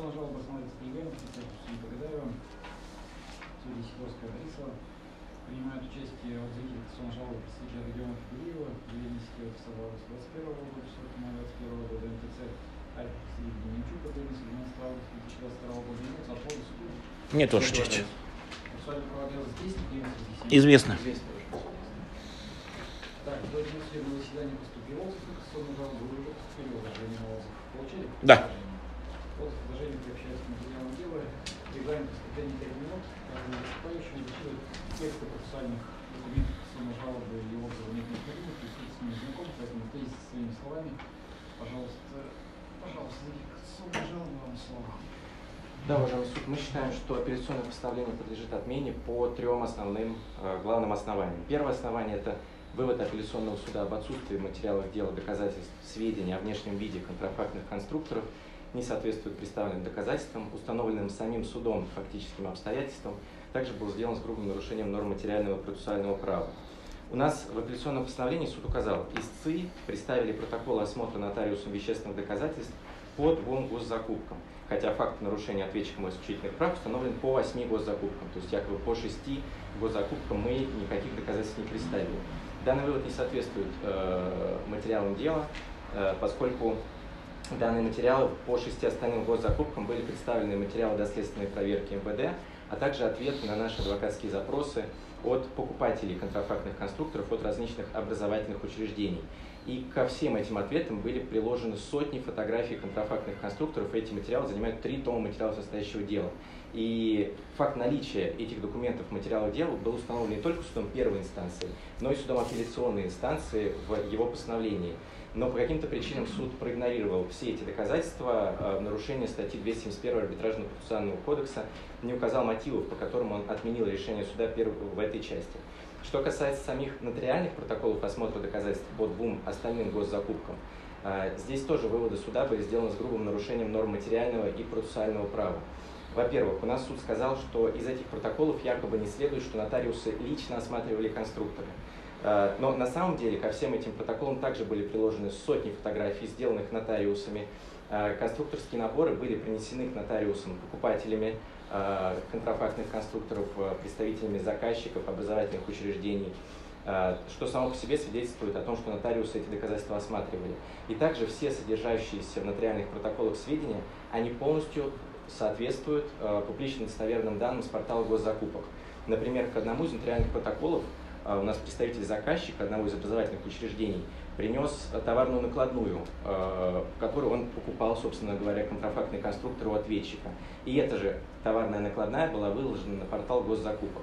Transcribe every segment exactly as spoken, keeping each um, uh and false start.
Апелляционная жалоба становится приемлемой, не благодарю. Судья Сидорская Борисова принимают участие в отзыве апелляционной жалобы представителя региона Фигуриева, Веленский Собралась двадцать первого года, сорок двадцать первого года, МТЦ Альфа Сидоров Демичук, двенадцатого августа две тысячи двадцать второго года, имеется отводы суду. Нет, ваша честь. Процессуальное право дела здесь не известно. Известно. Так, до дня судебного заседания поступило отзыв на кассационную жалобу, вы уже поступили возражение на отзыв. Получили? Да. Отзыв возражение приобщается к материалам дела. Регламент поступления пять минут. Каждый выступающий зачитывает тексты процессуальных документов кассационной жалобы и отзывы нет необходимых, то есть с ними знакомы, поэтому тезис своими словами. Пожалуйста, пожалуйста, кассационная жалоба, вам слово. Да, уважаемый суд, мы считаем, что апелляционное постановление подлежит отмене по трем основным э, главным основаниям. Первое основание – это вывод апелляционного суда об отсутствии в материалах дела доказательств, сведений о внешнем виде контрафактных конструкторов не соответствует представленным доказательствам, установленным самим судом фактическим обстоятельствам, также был сделан с грубым нарушением норм материального процессуального права. У нас в апелляционном постановлении суд указал, истцы представили протоколы осмотра нотариусом вещественных доказательств по двум госзакупкам, хотя факт нарушения ответчиком исключительных прав установлен по восьми госзакупкам, то есть якобы по шести госзакупкам мы никаких доказательств не представили. Данный вывод не соответствует э, материалам дела, э, поскольку данные материалы по шести остальным госзакупкам были представлены материалы доследственной проверки эм вэ дэ, а также ответы на наши адвокатские запросы от покупателей контрафактных конструкторов от различных образовательных учреждений. И ко всем этим ответам были приложены сотни фотографий контрафактных конструкторов. Эти материалы занимают три тома материалов состоящего дела. И факт наличия этих документов в материалах дела был установлен не только судом первой инстанции, но и судом апелляционной инстанции в его постановлении. Но по каким-то причинам суд проигнорировал все эти доказательства в нарушение статьи двести семьдесят один Арбитражного процессуального кодекса, не указал мотивов, по которым он отменил решение суда в этой части. Что касается самих нотариальных протоколов осмотра доказательств по двум остальным госзакупкам, здесь тоже выводы суда были сделаны с грубым нарушением норм материального и процессуального права. Во-первых, у нас суд сказал, что из этих протоколов якобы не следует, что нотариусы лично осматривали конструкторы. Но на самом деле ко всем этим протоколам также были приложены сотни фотографий, сделанных нотариусами. Конструкторские наборы были принесены к нотариусам покупателями контрафактных конструкторов, представителями заказчиков, образовательных учреждений, что само по себе свидетельствует о том, что нотариусы эти доказательства осматривали. И также все содержащиеся в нотариальных протоколах сведения, они полностью соответствуют публично достоверным данным с портала госзакупок. Например, к одному из нотариальных протоколов у нас представитель заказчика одного из образовательных учреждений принес товарную накладную, в которую он покупал, собственно говоря, контрафактный конструктор у ответчика. И эта же товарная накладная была выложена на портал госзакупок.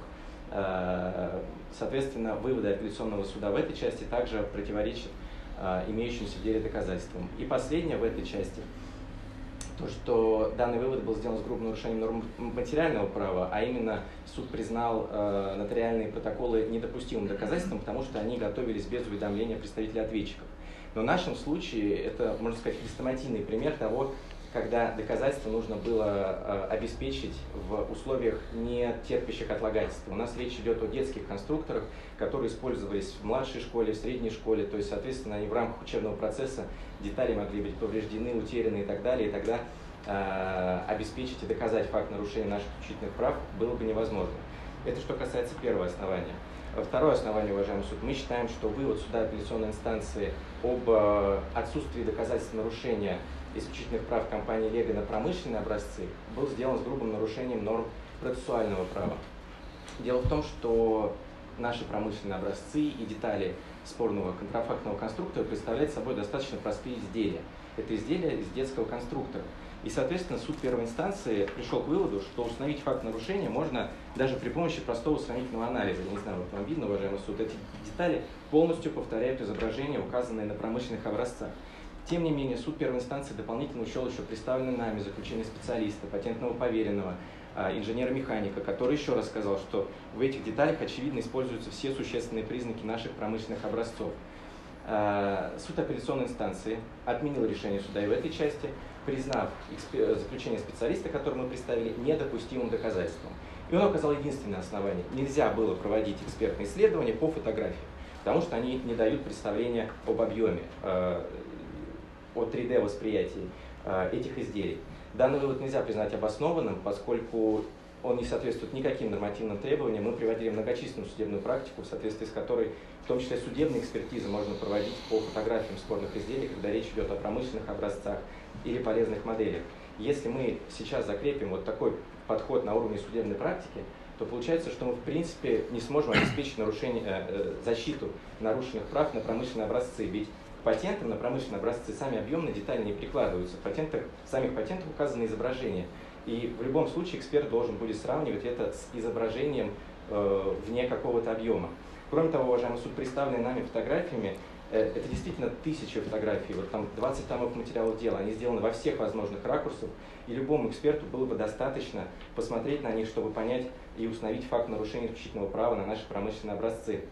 Соответственно, выводы апелляционного суда в этой части также противоречат имеющимся в деле доказательствам. И последнее в этой части, то, что данный вывод был сделан с грубым нарушением норм материального права, а именно суд признал э, нотариальные протоколы недопустимым доказательством, потому что они готовились без уведомления представителей ответчиков. Но в нашем случае это, можно сказать, хрестоматийный пример того, когда доказательство нужно было э, обеспечить в условиях, не терпящих отлагательства. У нас речь идет о детских конструкторах, которые использовались в младшей школе, в средней школе, то есть, соответственно, они в рамках учебного процесса, детали могли быть повреждены, утеряны и так далее, и тогда э, обеспечить и доказать факт нарушения наших исключительных прав было бы невозможно. Это что касается первого основания. Второе основание, уважаемый суд, мы считаем, что вывод суда апелляционной инстанции об э, отсутствии доказательств нарушения исключительных прав компании Лего на промышленные образцы был сделан с грубым нарушением норм процессуального права. Дело в том, что наши промышленные образцы и детали спорного контрафактного конструктора представляют собой достаточно простые изделия. Это изделия из детского конструктора. И, соответственно, суд первой инстанции пришел к выводу, что установить факт нарушения можно даже при помощи простого сравнительного анализа. Я не знаю, вот вам видно, уважаемый суд, эти детали полностью повторяют изображения, указанные на промышленных образцах. Тем не менее, суд первой инстанции дополнительно учел еще представленные нами заключение специалиста, патентного поверенного, инженера-механика, который еще раз сказал, что в этих деталях, очевидно, используются все существенные признаки наших промышленных образцов. Суд апелляционной инстанции отменил решение суда и в этой части, признав заключение специалиста, которое мы представили, недопустимым доказательством. И он указал единственное основание. Нельзя было проводить экспертные исследования по фотографии, потому что они не дают представления об объеме, о три дэ восприятии этих изделий. Данный вывод нельзя признать обоснованным, поскольку он не соответствует никаким нормативным требованиям. Мы приводили многочисленную судебную практику, в соответствии с которой, в том числе судебные экспертизы, можно проводить по фотографиям спорных изделий, когда речь идет о промышленных образцах или полезных моделях. Если мы сейчас закрепим вот такой подход на уровне судебной практики, то получается, что мы в принципе не сможем обеспечить нарушение, э, защиту нарушенных прав на промышленные образцы. Ведь к патентам на промышленные образцы сами объемные детали не прикладываются. В патентах, в самих патентах указаны изображения. И в любом случае эксперт должен будет сравнивать это с изображением э, вне какого-то объема. Кроме того, уважаемый суд, представленные нами фотографиями, э, это действительно тысячи фотографий, вот там двадцать томов материалов дела, они сделаны во всех возможных ракурсах, и любому эксперту было бы достаточно посмотреть на них, чтобы понять и установить факт нарушения исключительного права на наши промышленные образцы.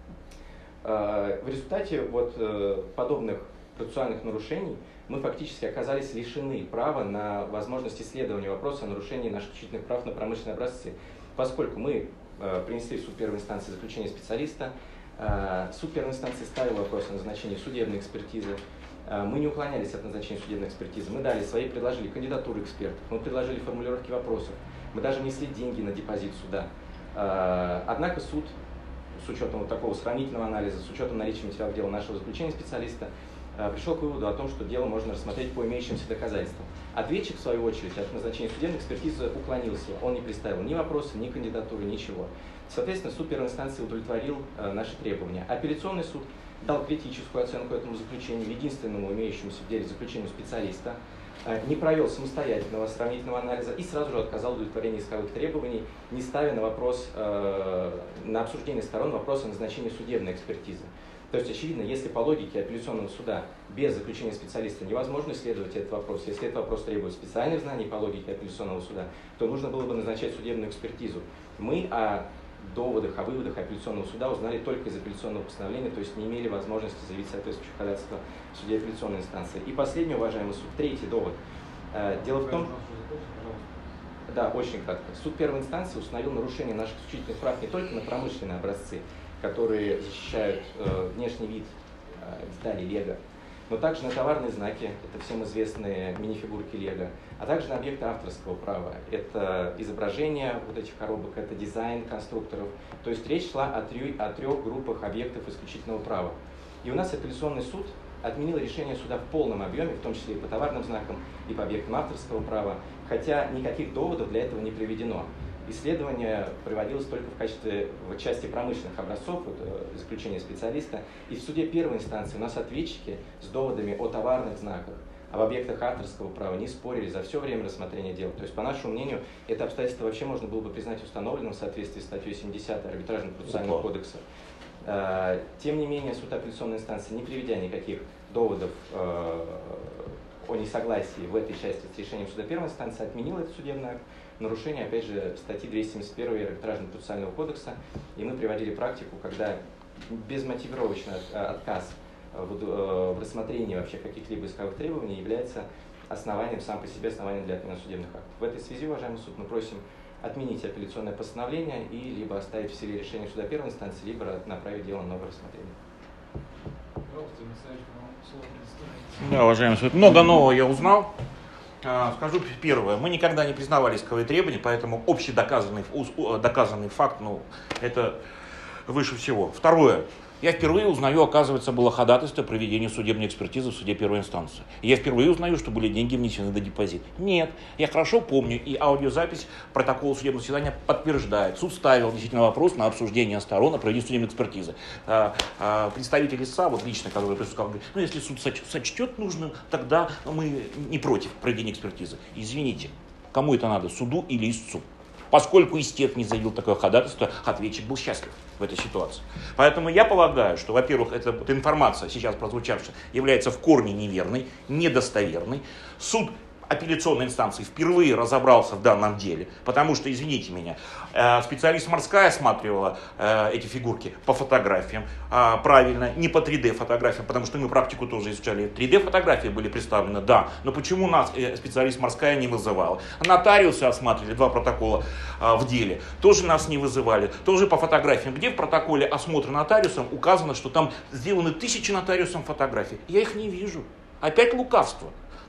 Э, в результате вот, э, подобных процессуальных нарушений мы фактически оказались лишены права на возможность исследования вопроса о нарушении наших исключительных прав на промышленные образцы, поскольку мы э, принесли в суд первой инстанции заключение специалиста, э, суд первой инстанции ставил вопрос о назначении судебной экспертизы, э, мы не уклонялись от назначения судебной экспертизы, мы дали свои, предложили кандидатуры экспертов, мы предложили формулировки вопросов, мы даже несли деньги на депозит суда. Э, однако суд, с учетом вот такого сравнительного анализа, с учетом наличия материалов дела нашего заключения специалиста, пришел к выводу о том, что дело можно рассмотреть по имеющимся доказательствам. Ответчик, в свою очередь, от назначения судебной экспертизы уклонился. Он не представил ни вопроса, ни кандидатуры, ничего. Соответственно, суд первой инстанции удовлетворил э, наши требования. Апелляционный суд дал критическую оценку этому заключению, единственному имеющемуся в деле заключению специалиста, э, не провел самостоятельного сравнительного анализа и сразу же отказал в удовлетворении исковых требований, не ставя на вопрос, э, на обсуждение сторон вопрос о назначении судебной экспертизы. То есть, очевидно, если по логике апелляционного суда без заключения специалиста невозможно исследовать этот вопрос, если этот вопрос требует специальных знаний по логике апелляционного суда, то нужно было бы назначать судебную экспертизу. Мы о доводах, о выводах апелляционного суда узнали только из апелляционного постановления, то есть не имели возможности заявить соответствующее ходатайство в суде апелляционной инстанции. И последний, уважаемый суд, третий довод. Дело в том, да, очень кратко. Суд первой инстанции установил нарушение наших исключительных прав не только на промышленные образцы, которые защищают э, внешний вид э, изделий Лего, но также на товарные знаки, это всем известные мини-фигурки Лего, а также на объекты авторского права. Это изображение вот этих коробок, это дизайн конструкторов. То есть речь шла о, трё, о трех группах объектов исключительного права. И у нас апелляционный суд отменил решение суда в полном объеме, в том числе и по товарным знакам, и по объектам авторского права, хотя никаких доводов для этого не приведено. Исследование проводилось только в качестве, в части промышленных образцов, вот, заключения специалиста. И в суде первой инстанции у нас ответчики с доводами о товарных знаках, об объектах авторского права не спорили за все время рассмотрения дела. То есть, по нашему мнению, это обстоятельство вообще можно было бы признать установленным в соответствии с статьей семидесятой Арбитражного процессуального кодекса. Тем не менее, суд апелляционной инстанции, не приведя никаких доводов о несогласии в этой части с решением суда первой инстанции, отменил этот судебный акт. Нарушение, опять же, статьи двести семьдесят первой Арбитражного процессуального кодекса, и мы приводили практику, когда безмотивированный отказ в рассмотрении вообще каких-либо исковых требований является основанием, сам по себе основанием для отмены судебных актов. В этой связи, уважаемый суд, мы просим отменить апелляционное постановление и либо оставить в силе решение суда первой инстанции, либо направить дело на новое рассмотрение. Да, уважаемый суд, много нового я узнал. Скажу первое, мы никогда не признавали исковые требования, поэтому общедоказанный доказанный факт, ну, это выше всего. Второе, я впервые узнаю, оказывается, было ходатайство о проведении судебной экспертизы в суде первой инстанции. Я впервые узнаю, что были деньги внесены на депозит. Нет, я хорошо помню, и аудиозапись протокола судебного заседания подтверждает. Суд ставил действительно вопрос на обсуждение сторон о проведении судебной экспертизы. Представитель ИСА, вот лично, который присутствовал, говорит, ну если суд сочтет нужным, тогда мы не против проведения экспертизы. Извините, кому это надо, суду или истцу? Поскольку истец не заявил такое ходатайство, ответчик был счастлив в этой ситуации. Поэтому я полагаю, что, во-первых, эта, эта информация, сейчас прозвучавшая, является в корне неверной, недостоверной. Суд апелляционной инстанции впервые разобрался в данном деле, потому что, извините меня, специалист морская осматривала эти фигурки по фотографиям, правильно, не по три дэ фотографиям, потому что мы практику тоже изучали. три дэ фотографии были представлены, да, но почему нас специалист морская не вызывала? Нотариусы осматривали два протокола в деле, тоже нас не вызывали, тоже по фотографиям, где в протоколе осмотра нотариусом указано, что там сделаны тысячи нотариусом фотографий. Я их не вижу. Опять лукавство.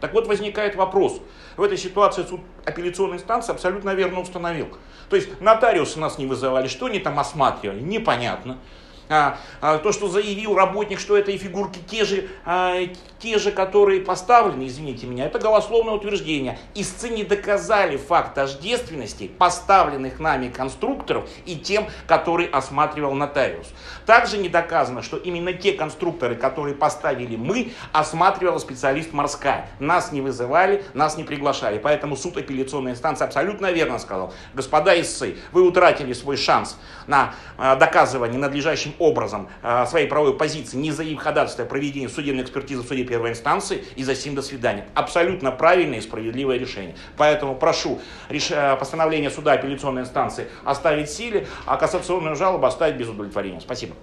Так вот возникает вопрос. В этой ситуации суд апелляционной инстанции абсолютно верно установил. То есть нотариусы нас не вызывали, что они там осматривали, непонятно. А, а, то, что заявил работник, что это и фигурки те же, а, те же, которые поставлены, извините меня, это голословное утверждение. Истцы не доказали факт тождественности поставленных нами конструкторов и тем, который осматривал нотариус. Также не доказано, что именно те конструкторы, которые поставили мы, осматривала специалист морская. Нас не вызывали, нас не приглашали. Поэтому суд апелляционной инстанции абсолютно верно сказал: господа истцы, вы утратили свой шанс на а, доказывание надлежащим образом э, своей правовой позиции, не заявив ходатайство о проведении судебной экспертизы в суде первой инстанции, и за сим до свидания. Абсолютно правильное и справедливое решение. Поэтому прошу реш... постановление суда апелляционной инстанции оставить в силе, а кассационную жалобу оставить без удовлетворения. Спасибо.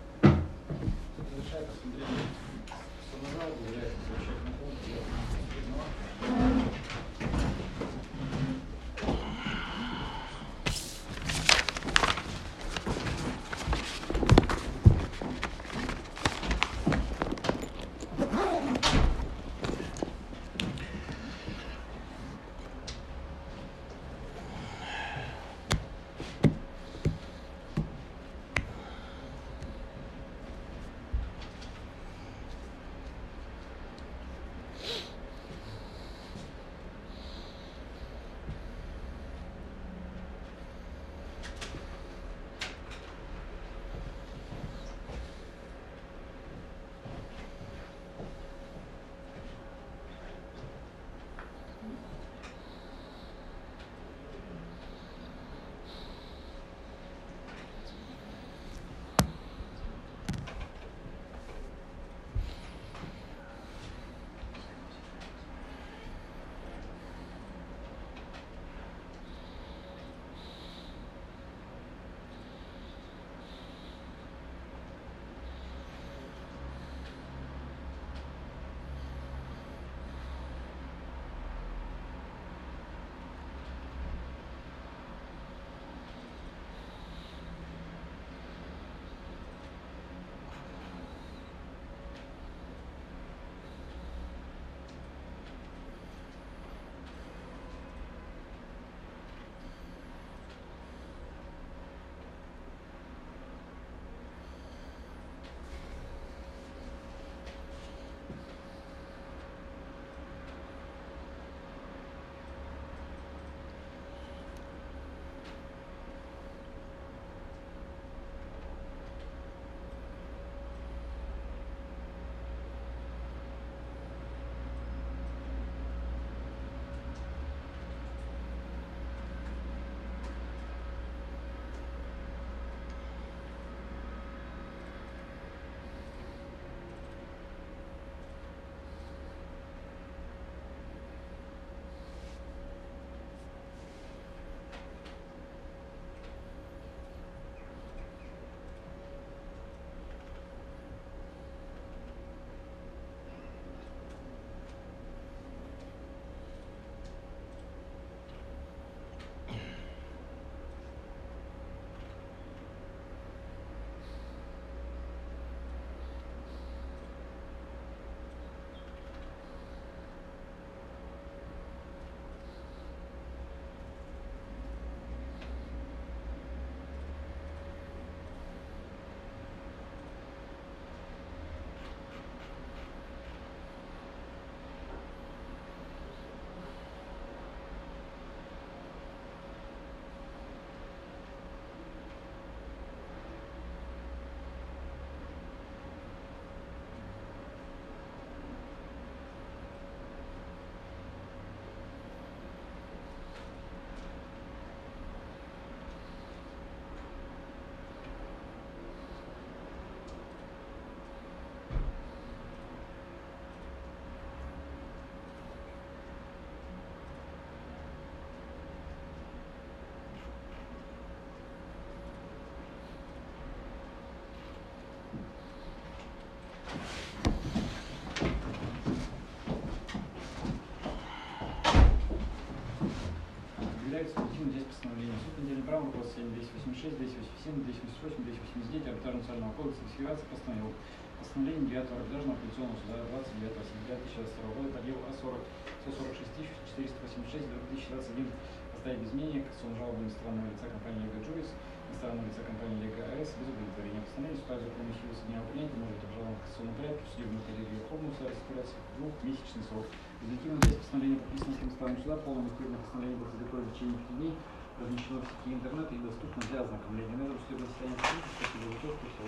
семь, двести восемьдесят шесть, двести восемьдесят семь, двести восемьдесят восемь, двести восемьдесят девять Арбитражного национального кодекса Федерации постановил Постановление девятого арбитражного апелляционного суда двадцать девятого сентября две тысячи двадцать второго года по делу А сорок сто сорок шесть тысяч четыреста восемьдесят шесть две тысячи двадцать один оставить без изменения кассационную жалобу иностранного лица компании Лего Джуис, иностранного лица компании Лего АЭС без удовлетворения. Постановление суда в законной силе с дня принятия может обжаловать в кассационном порядке в судебном коллегии Верховного суда распорядиться в двухмесячный срок. Результативно часть постановления, подписанного иностранным суда, полное мотивированное постановление будет изготовлено в течение пяти дней, размещено в сети интернет и доступно для ознакомления. На этом судебное заседание закрыто. Спасибо за участие.